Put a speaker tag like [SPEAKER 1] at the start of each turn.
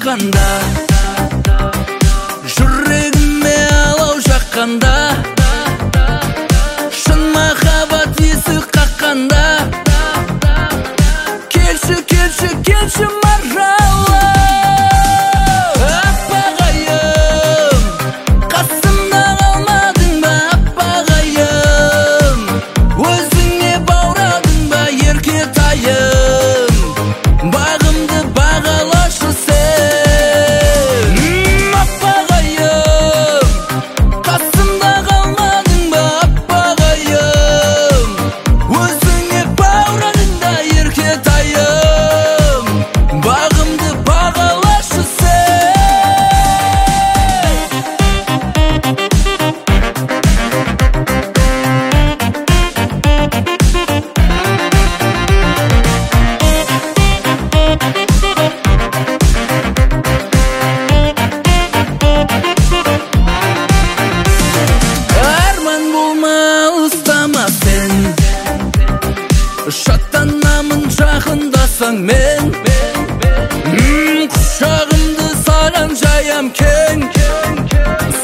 [SPEAKER 1] қаққанда, жүрегіме алау жаққанда, шын махаббат есік қаққанда, келші, келші, келші маржалы аппағайым, қасымда қалмадың ба аппағайым, өзіңе баурадың ба еркетайым, бағымды бағалашы сен аппағайым, қасымда қалмадың ба аппағайым, өзіңе баурадың да еркетайым, бағымды бағалашы сен. Арман болма, ұстама сен, шаттанамын жақындасаң мен, құшағымды саған жаям кең,